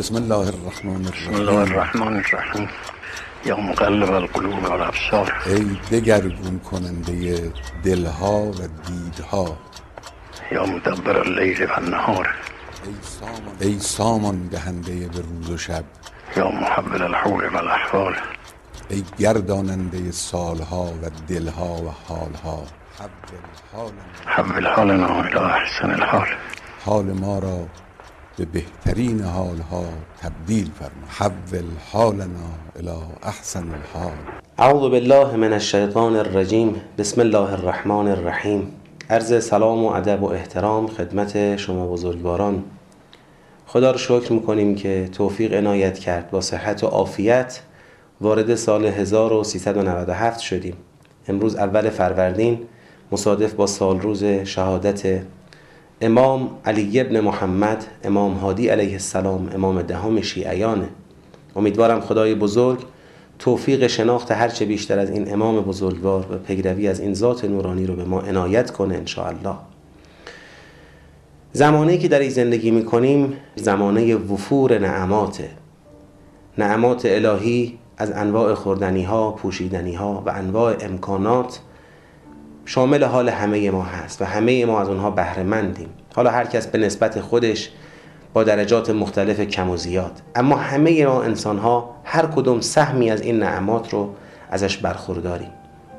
بسم الله الرحمن بسم الله الرحمن الرحیم. یا مقلب القلوب والابصار، ای دگرگون کننده دلها و دیدها، یا مدبر اللیل و النهار، ای سامان دهنده به روز و شب، یا محول الحول و الاحوال، ای گرداننده سالها و دلها و حالها. حول حالنا الی احسن الحال، حال ما را به بهترین حالها تبدیل فرما. حول حالنا الی احسن الحال. اعوذ بالله من الشیطان الرجیم. بسم الله الرحمن الرحیم. عرض سلام و ادب و احترام خدمت شما بزرگواران. خدا رو شکر میکنیم که توفیق عنایت کرد با صحت و عافیت وارد سال 1397 شدیم. امروز اول فروردین مصادف با سال روز شهادت امام علی ابن محمد، امام هادی علیه السلام، امام دهم شیعیانه. امیدوارم خدای بزرگ توفیق شناخت هرچه بیشتر از این امام بزرگوار و پیروی از این ذات نورانی رو به ما عنایت کنه انشاءالله. زمانه‌ای که در این زندگی میکنیم زمانه وفور نعماته. نعمات الهی از انواع خوردنی‌ها، پوشیدنی‌ها و انواع امکانات شامل حال همه ما هست و همه ما از اونها بهره مندیم. حالا هر کس به نسبت خودش با درجات مختلف کم و زیاد، اما همه ما انسان‌ها هر کدوم سهمی از این نعمات رو ازش برخورداریم.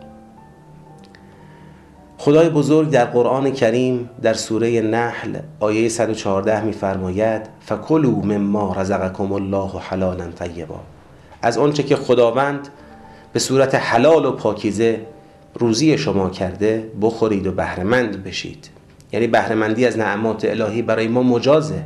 خدای بزرگ در قرآن کریم در سوره نحل آیه 114 می‌فرماید فکلوا مما رزقکم الله حلالا طیبا. از آنچه که خداوند به صورت حلال و پاکیزه روزی شما کرده بخورید و بهره مند بشید. یعنی بهره مندی از نعمات الهی برای ما مجازه.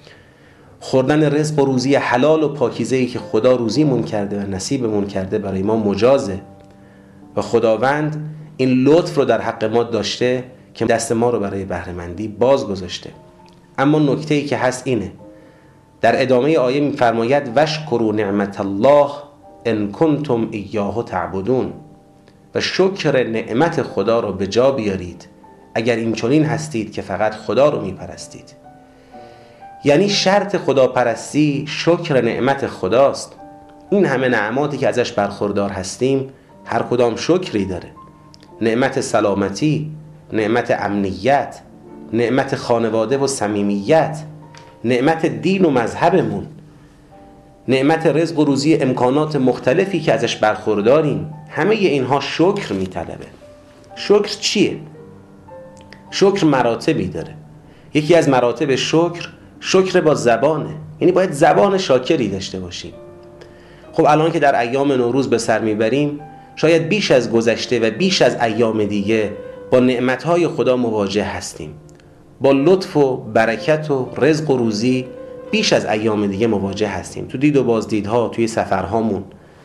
خوردن رزق و روزی حلال و پاکیزه‌ای که خدا روزیمون کرده و نصیبمون کرده برای ما مجازه و خداوند این لطف رو در حق ما داشته که دست ما رو برای بهره مندی باز گذاشته. اما نکته‌ای که هست اینه، در ادامه آیه می‌فرماید واشکروا نعمت الله ان کنتم ایاه تعبدون، و شکر نعمت خدا رو به جا بیارید اگر این چنین هستید که فقط خدا رو میپرستید. یعنی شرط خداپرستی شکر نعمت خداست. این همه نعماتی که ازش برخوردار هستیم هر کدام شکری داره. نعمت سلامتی، نعمت امنیت، نعمت خانواده و صمیمیت، نعمت دین و مذهبمون، نعمت رزق و روزی امکانات مختلفی که ازش برخورداریم، همه اینها شکر میطلبه. شکر چیه؟ شکر مراتبی داره. یکی از مراتب شکر با زبانه. یعنی باید زبان شاکری داشته باشیم. خب الان که در ایام نوروز به سر میبریم، شاید بیش از گذشته و بیش از ایام دیگه با نعمتهای خدا مواجه هستیم. با لطف و برکت و رزق و روزی بیش از ایام دیگه مواجه هستیم. تو دید و بازدیدها، توی سفرهامون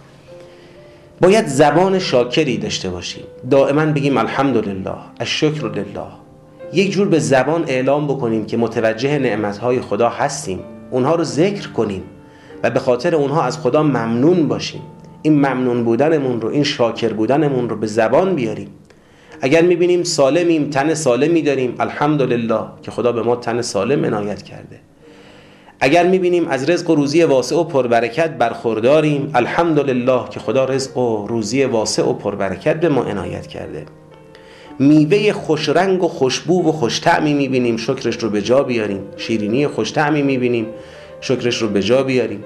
باید زبان شاکری داشته باشیم. دائما بگیم الحمدلله، الشکر لله. یک جور به زبان اعلام بکنیم که متوجه نعمتهای خدا هستیم، اونها رو ذکر کنیم و به خاطر اونها از خدا ممنون باشیم. این ممنون بودنمون رو، این شاکر بودنمون رو به زبان بیاریم. اگر میبینیم سالمیم، تن سالمی داریم، الحمدلله که خدا به ما تن سالم عنایت کرده. اگر میبینیم از رزق و روزی واسع و پربرکت برخورداریم، الحمدلله که خدا رزق و روزی واسع و پربرکت به ما عنایت کرده. میوه خوش رنگ و خوشبو و خوش طعمی میبینیم، شکرش رو به جا بیاریم. شیرینی خوش طعمی میبینیم، شکرش رو به جا بیاریم.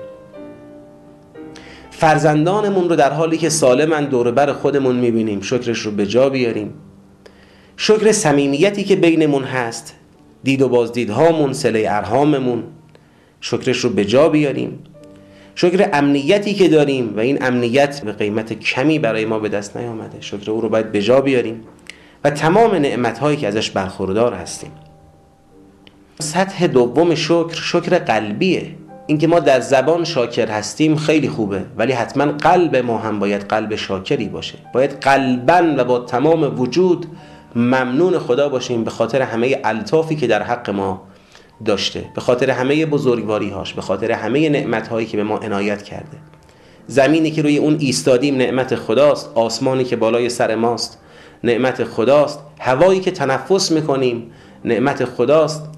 فرزندانمون رو در حالی که سالمن دور بر خودمون میبینیم، شکرش رو به جا بیاریم. شکر صمیمیتی که بینمون هست، دید و بازدیدهامون، صله ارحاممون، شکرش رو به جا بیاریم. شکر امنیتی که داریم و این امنیت به قیمت کمی برای ما به دست نیامده، شکر او رو باید به جا بیاریم و تمام نعمت‌هایی که ازش برخوردار هستیم. سطح دوم شکر قلبیه. اینکه ما در زبان شاکر هستیم خیلی خوبه، ولی حتما قلب ما هم باید قلب شاکری باشه. باید قلباً و با تمام وجود ممنون خدا باشیم به خاطر همه الطافی که در حق ما داشته، به خاطر همه بزرگواری‌هاش، به خاطر همه نعمت‌هایی که به ما عنایت کرده. زمینی که روی اون ایستادیم نعمت خداست، آسمانی که بالای سر ماست نعمت خداست، هوایی که تنفس میکنیم نعمت خداست،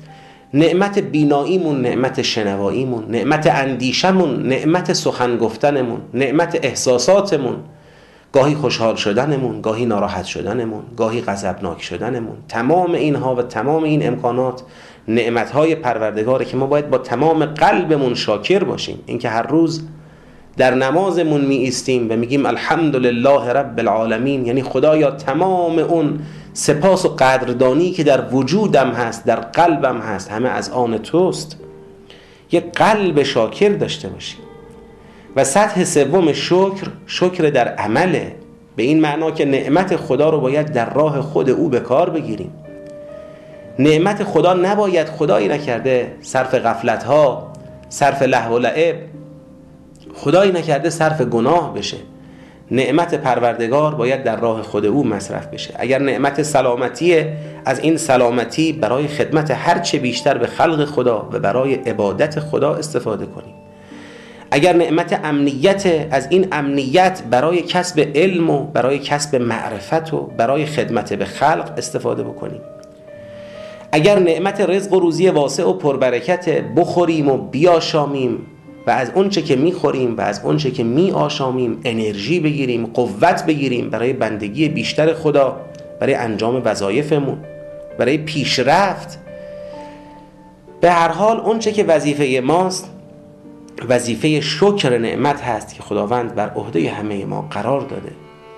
نعمت بیناییمون، نعمت شنواییمون، نعمت اندیشمون، نعمت سخن گفتنمون، نعمت احساساتمون، گاهی خوشحال شدنمون، گاهی ناراحت شدنمون، گاهی غضبناک شدنمون. تمام اینها و تمام این امکانات نعمتهای پروردگاره که ما باید با تمام قلبمون شاکر باشیم. اینکه هر روز در نمازمون می ایستیم و میگیم الحمدلله رب العالمین، یعنی خدایا تمام اون سپاس و قدردانی که در وجودم هست، در قلبم هست، همه از آن توست. یک قلب شاکر داشته باشیم. و سطح سوم شکر در عمله، به این معنا که نعمت خدا رو باید در راه خود او به کار بگیریم. نعمت خدا نباید خدایی نکرده صرف غفلت ها، صرف لهو و لعب، خدایی نکرده صرف گناه بشه. نعمت پروردگار باید در راه خود او مصرف بشه. اگر نعمت سلامتیه، از این سلامتی برای خدمت هرچه بیشتر به خلق خدا و برای عبادت خدا استفاده کنیم. اگر نعمت امنیت، از این امنیت برای کسب علم و برای کسب معرفت و برای خدمت به خلق استفاده بکنیم. اگر نعمت رزق و روزی واسع و پربرکت، بخوریم و بیاشامیم و از اونچه که میخوریم و از اونچه که میآشامیم انرژی بگیریم، قوت بگیریم برای بندگی بیشتر خدا، برای انجام وظایفمون، برای پیشرفت. به هر حال اونچه که وظیفه ماست وظیفه شکر نعمت هست که خداوند بر عهده همه ما قرار داده.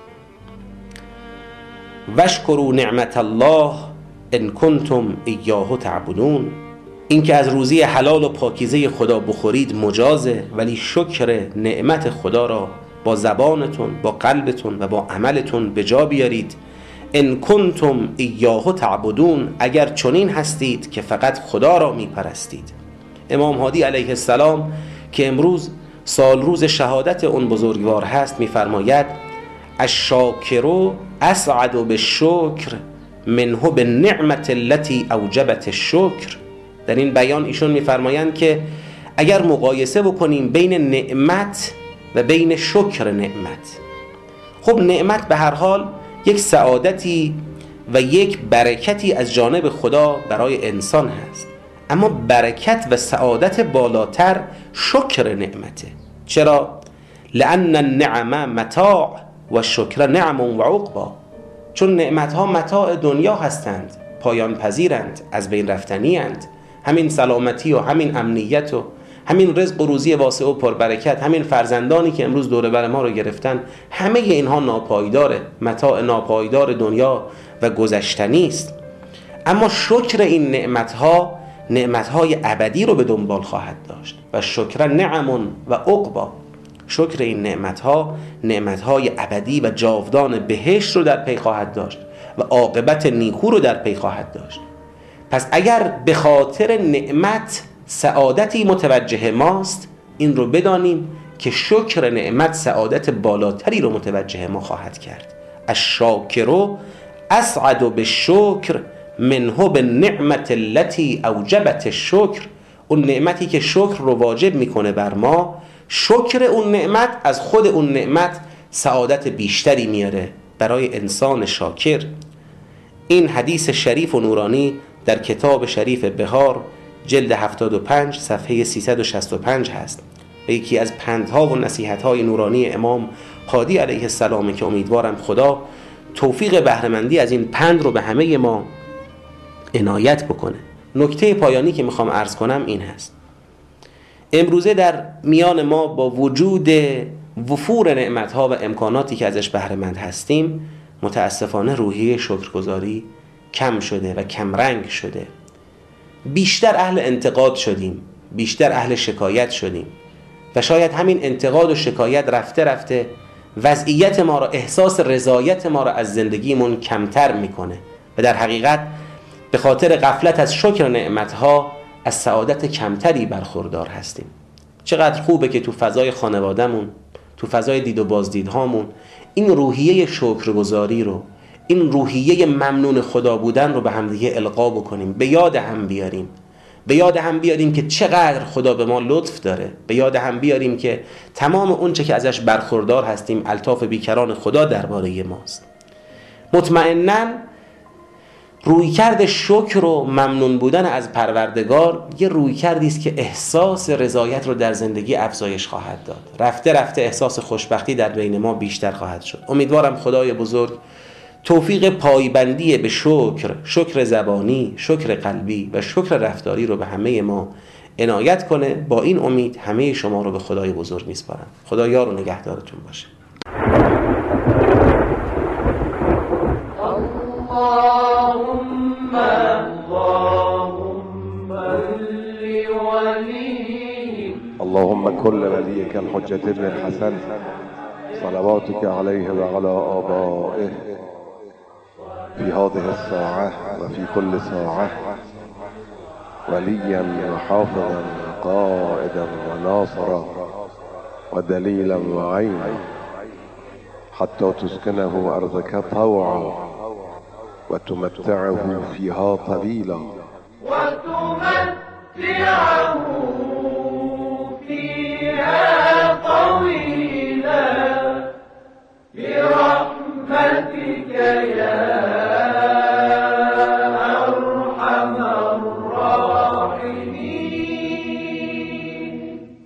واشکروا نعمت الله ان کنتم ایاه تعبدون. این که از روزی حلال و پاکیزه خدا بخورید مجازه، ولی شکر نعمت خدا را با زبانتون، با قلبتون و با عملتون به جا بیارید. ان کنتم ایاه تعبدون، اگر چنین هستید که فقط خدا را میپرستید. امام هادی علیه السلام که امروز سال روز شهادت اون بزرگوار هست میفرماید الشاکر اسعد بالشکر منه بالنعمت التي اوجبت الشکر. در این بیان ایشون میفرمایند که اگر مقایسه بکنیم بین نعمت و بین شکر نعمت، خب نعمت به هر حال یک سعادتی و یک برکتی از جانب خدا برای انسان هست، اما برکت و سعادت بالاتر شکر نعمته. چرا؟ لأن النعم متاع و شکر نعم و عقبا. چون نعمتها متاع دنیا هستند، پایان پذیرند، از بین رفتنی اند. همین سلامتی و همین امنیت و همین رزق و روزی واسع و پربرکت، همین فرزندانی که امروز دور بر ما رو گرفتن، همه اینها ناپایداره، متاع ناپایدار دنیا و گذشتنی است. اما شکر این نعمتهای ابدی رو به دنبال خواهد داشت و شکر نعم و عقبا. شکر این نعمتهای ابدی و جاودان بهشت رو در پی خواهد داشت و عاقبت نیکو رو در پی خواهد داشت. پس اگر به خاطر نعمت سعادتی متوجه ماست، این رو بدانیم که شکر نعمت سعادت بالاتری رو متوجه ما خواهد کرد. الشاکر اسعد بالشکر منه بالنعمت التي اوجبت الشکر. اون نعمتی که شکر رو واجب میکنه بر ما، شکر اون نعمت از خود اون نعمت سعادت بیشتری میاره برای انسان شاکر. این حدیث شریف و نورانی در کتاب شریف بهار جلد 75 صفحه 365 هست و یکی از پندها و نصیحت‌های نورانی امام هادی علیه السلام که امیدوارم خدا توفیق بهره‌مندی از این پند رو به همه ما عنایت بکنه. نکته پایانی که میخوام عرض کنم این هست: امروزه در میان ما با وجود وفور نعمت‌ها و امکاناتی که ازش بهره‌مند هستیم، متاسفانه روحیه شکرگزاری کم شده و کم رنگ شده. بیشتر اهل انتقاد شدیم، بیشتر اهل شکایت شدیم و شاید همین انتقاد و شکایت رفته رفته وضعیت ما را، احساس رضایت ما را از زندگیمون کمتر میکنه و در حقیقت به خاطر غفلت از شکر نعمتها از سعادت کمتری برخوردار هستیم. چقدر خوبه که تو فضای خانوادهمون، تو فضای دید و بازدیدهامون این روحیه شکرگزاری رو، این روحیه ممنون خدا بودن رو به همدیگه القا بکنیم، به یاد هم بیاریم، به یاد هم بیاریم که چقدر خدا به ما لطف داره، به یاد هم بیاریم که تمام اون چه که ازش برخوردار هستیم الطاف بیکران خدا درباره ماست. مطمئناً رویکرد شکر و ممنون بودن از پروردگار یه رویکردی است که احساس رضایت رو در زندگی افزایش خواهد داد. رفته رفته احساس خوشبختی در بین ما بیشتر خواهد شد. امیدوارم خدای بزرگ توفیق پایبندی به شکر زبانی، شکر قلبی و شکر رفتاری رو به همه ما عنایت کنه. با این امید همه شما رو به خدای بزرگ میسپارم. خدا یار و نگهدارتون باشه. اللهم كل وليك الحجة ابن الحسن صلواتك عليه وعلى آبائه في هذه الساعة وفي كل ساعة وليا وحافظا قائدا وناصرا ودليلا وعينا حتى تسكنه أرضك طوعا وتمتعه فيها طويلا وتمتعه فيها